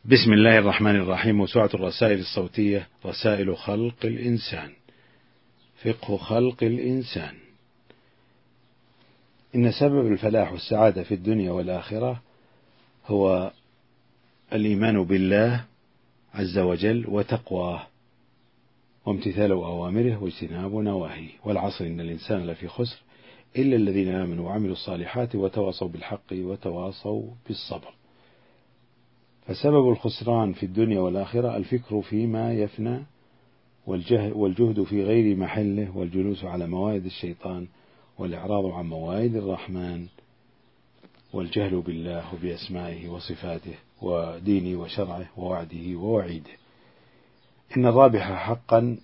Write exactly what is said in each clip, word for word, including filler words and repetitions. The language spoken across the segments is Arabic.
بسم الله الرحمن الرحيم. موسوعة الرسائل الصوتية رسائل خلق الإنسان، فقه خلق الإنسان. إن سبب الفلاح والسعادة في الدنيا والآخرة هو الإيمان بالله عز وجل وتقواه وامتثال أوامره واجتناب نواهيه. والعصر إن الإنسان لفي خسر إلا الذين آمنوا وعملوا الصالحات وتواصوا بالحق وتواصوا بالصبر. فسبب الخسران في الدنيا والآخرة الفكر فيما يفنى والجهد في غير محله والجلوس على موائد الشيطان والإعراض عن موائد الرحمن والجهل بالله وبأسمائه وصفاته ودينه وشرعه ووعده ووعيده. إن الرابح حقا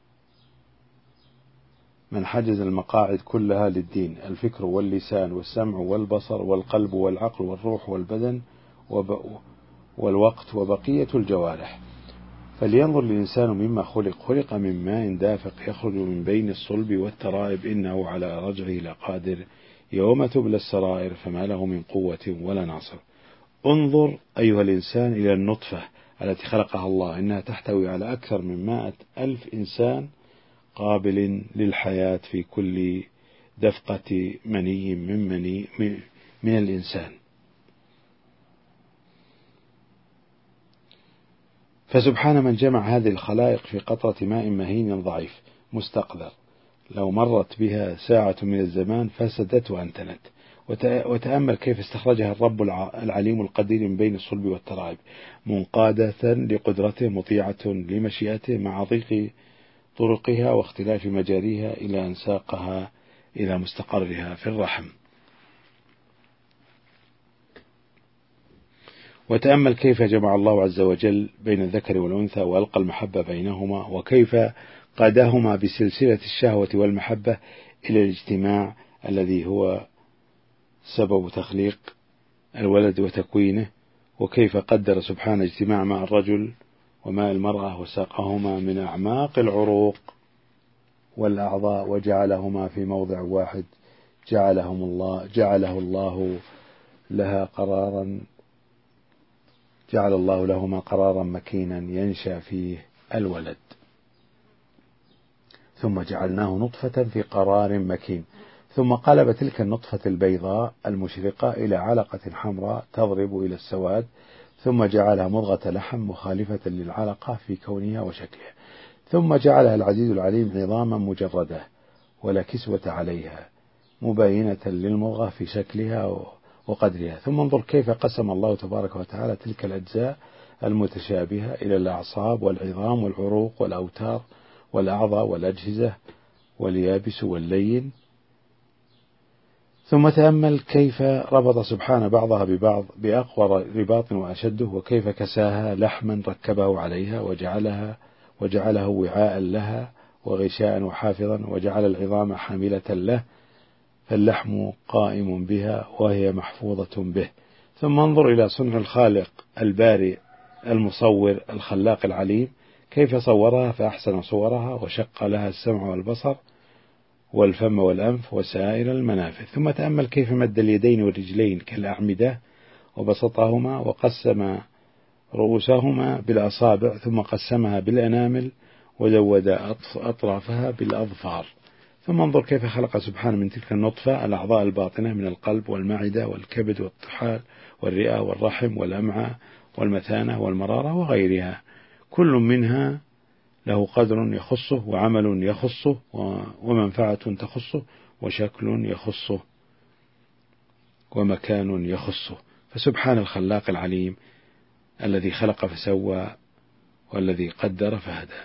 من حجز المقاعد كلها للدين: الفكر واللسان والسمع والبصر والقلب والعقل والروح والبدن والوقت وبقية الجوارح. فلينظر الإنسان مما خلق خلق من ماء دافق يخرج من بين الصلب والترائب إنه على رجعه لقادر يوم تبلى السرائر فما له من قوة ولا ناصر. انظر أيها الإنسان إلى النطفة التي خلقها الله، إنها تحتوي على أكثر من مائة ألف إنسان قابل للحياة في كل دفقة مني من, مني من الإنسان. فسبحان من جمع هذه الخلائق في قطرة ماء مهين ضعيف مستقذر، لو مرت بها ساعة من الزمان فسدت وأنتنت. وتأمل كيف استخرجها الرب العليم القدير من بين الصلب والترائب، منقادة لقدرته مطيعة لمشيئته مع ضيق طرقها واختلاف مجاريها إلى أن ساقها إلى مستقرها في الرحم. وتأمل كيف جمع الله عز وجل بين الذكر والأنثى وألقى المحبة بينهما، وكيف قادهما بسلسلة الشهوة والمحبة إلى الاجتماع الذي هو سبب تخليق الولد وتكوينه، وكيف قدر سبحانه اجتماع ماء الرجل وماء المرأة وساقهما من أعماق العروق والأعضاء وجعلهما في موضع واحد جعلهم الله جعله الله لها قرارا جعل الله لهما قرارا مكينا ينشأ فيه الولد. ثم جعلناه نطفة في قرار مكين، ثم قلب تلك النطفة البيضاء المشرقة إلى علقة حمراء تضرب إلى السواد، ثم جعلها مضغة لحم مخالفة للعلقة في كونها وشكلها، ثم جعلها العزيز العليم عظاما مجردة ولا كسوة عليها مباينة للمضغة في شكلها وقدرها. ثم انظر كيف قسم الله تبارك وتعالى تلك الأجزاء المتشابهة إلى الأعصاب والعظام والعروق والأوتار والأعضاء والأجهزة واليابس واللين. ثم تأمل كيف ربط سبحانه بعضها ببعض بأقوى رباط وأشده، وكيف كساها لحما ركبه عليها وجعلها وجعله وعاء لها وغشاء وحافظا، وجعل العظام حاملة له فاللحم قائم بها وهي محفوظة به. ثم انظر إلى صنع الخالق البارئ المصور الخلاق العليم، كيف صورها فأحسن صورها وشق لها السمع والبصر والفم والأنف وسائر المنافذ. ثم تأمل كيف مد اليدين والرجلين كالأعمدة وبسطهما وقسم رؤوسهما بالأصابع، ثم قسمها بالأنامل وزود أطرافها بالأظفار. ثم انظر كيف خلق سبحانه من تلك النطفة الأعضاء الباطنة من القلب والمعدة والكبد والطحال والرئة والرحم والأمعاء والمثانة والمرارة وغيرها، كل منها له قدر يخصه وعمل يخصه ومنفعة تخصه وشكل يخصه ومكان يخصه. فسبحان الخلاق العليم الذي خلق فسوى والذي قدر فهدى.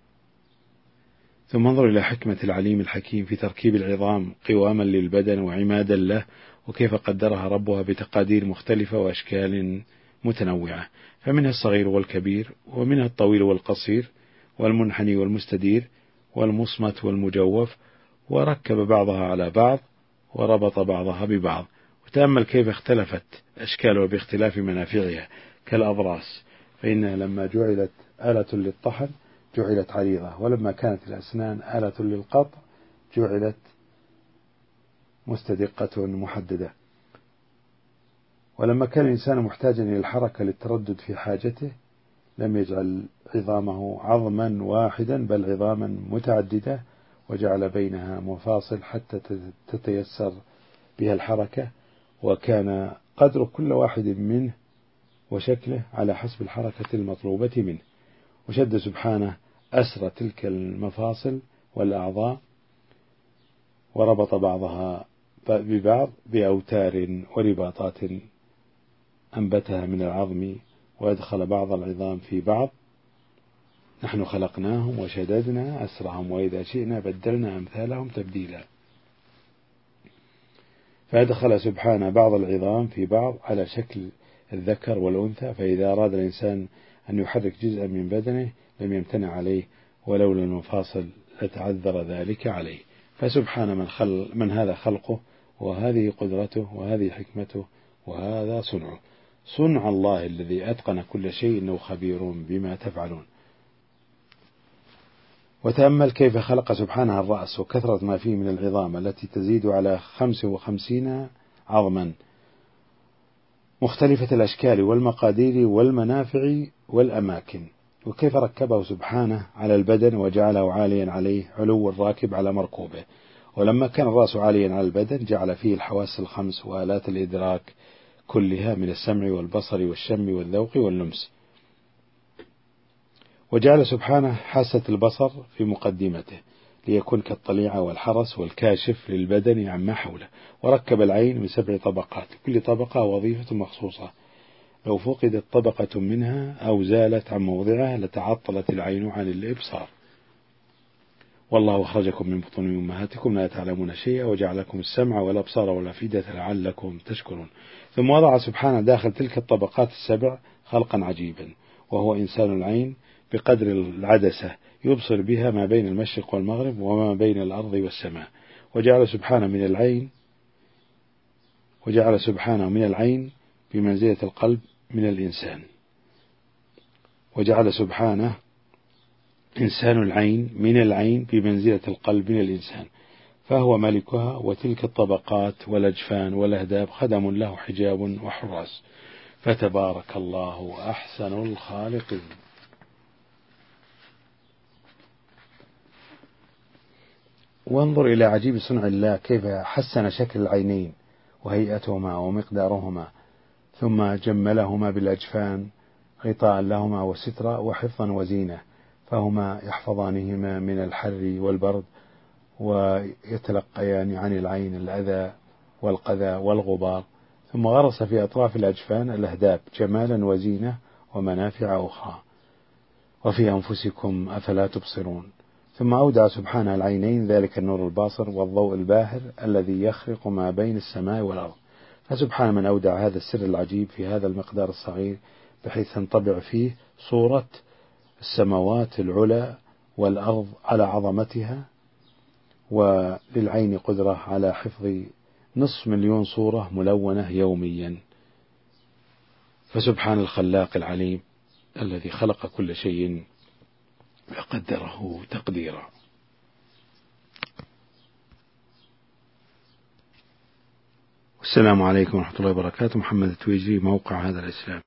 ثم انظر إلى حكمة العليم الحكيم في تركيب العظام قواما للبدن وعمادا له، وكيف قدرها ربها بتقادير مختلفة وأشكال متنوعة، فمنها الصغير والكبير، ومنها الطويل والقصير والمنحني والمستدير والمصمت والمجوف، وركب بعضها على بعض وربط بعضها ببعض. وتأمل كيف اختلفت أشكالها باختلاف منافعها كالأضراس، فإنها لما جعلت آلة للطحن جعلت عريضة، ولما كانت الأسنان آلة للقطع جعلت مستدقة محددة. ولما كان الإنسان محتاجا إلى الحركة للتردد في حاجته لم يجعل عظامه عظما واحدا بل عظاما متعددة، وجعل بينها مفاصل حتى تتيسر بها الحركة، وكان قدر كل واحد منه وشكله على حسب الحركة المطلوبة منه. وشد سبحانه أسر تلك المفاصل والأعضاء وربط بعضها ببعض بأوتار ورباطات أنبتها من العظم، وأدخل بعض العظام في بعض. نحن خلقناهم وشددنا أسرهم وإذا شئنا بدلنا أمثالهم تبديلا. فأدخل سبحانه بعض العظام في بعض على شكل الذكر والأنثى، فإذا أراد الإنسان أن يحرك جزءا من بدنه لم يمتنع عليه، ولولا المفاصل لتعذر ذلك عليه. فسبحان من, خل من هذا خلقه، وهذه قدرته، وهذه حكمته، وهذا صنعه. صنع الله الذي أتقن كل شيء إنه خبير بما تفعلون. وتأمل كيف خلق سبحانه الرأس وكثرة ما فيه من العظام التي تزيد على خمس وخمسين عظما مختلفة الأشكال والمقادير والمنافع والأماكن، وكيف ركبه سبحانه على البدن وجعله عاليا عليه علو الراكب على مركوبه. ولما كان الرأس عاليا على البدن جعل فيه الحواس الخمس وآلات الإدراك كلها من السمع والبصر والشم والذوق واللمس، وجعل سبحانه حاسة البصر في مقدمته ليكون كالطليعة والحرس والكاشف للبدن عما حوله. وركب العين من سبع طبقات، كل طبقة وظيفة مخصوصة، لو فقدت طبقة منها أو زالت عن موضعها لتعطلت العين عن الإبصار. والله أخرجكم من بطون أمهاتكم لا تعلمون شيئا وجعل لكم السمع والأبصار والأفئدة لعلكم تشكرون. ثم وضع سبحانه داخل تلك الطبقات السبع خلقا عجيبا، وهو إنسان العين بقدر العدسة يبصر بها ما بين المشرق والمغرب وما بين الأرض والسماء. وجعل سبحانه من العين وجعل سبحانه من العين بمنزلة القلب من الإنسان، وجعل سبحانه إنسان العين من العين بمنزلة القلب من الإنسان، فهو ملكها. وتلك الطبقات والأجفان والأهداب خدم له حجاب وحراس، فتبارك الله أحسن الخالقين. وانظر إلى عجيب صنع الله كيف حسن شكل العينين وهيئتهما ومقدارهما، ثم جملهما بالأجفان غطاء لهما وسترا وحفظا وزينة، فهما يحفظانهما من الحر والبرد، ويتلقيان عن العين الأذى والقذى والغبار. ثم غرس في أطراف الأجفان الأهداب جمالا وزينة ومنافع أخرى. وفي أنفسكم أفلا تبصرون. ثم أودع سبحانه العينين ذلك النور الباصر والضوء الباهر الذي يخرق ما بين السماء والأرض. فسبحان من أودع هذا السر العجيب في هذا المقدار الصغير، بحيث تنطبع فيه صورة السماوات العلى والأرض على عظمتها، وللعين قدرة على حفظ نصف مليون صورة ملونة يوميا. فسبحان الخلاق العليم الذي خلق كل شيء وقدره تقديرا. السلام عليكم ورحمة الله وبركاته. محمد التويجري، موقع هذا الإسلام.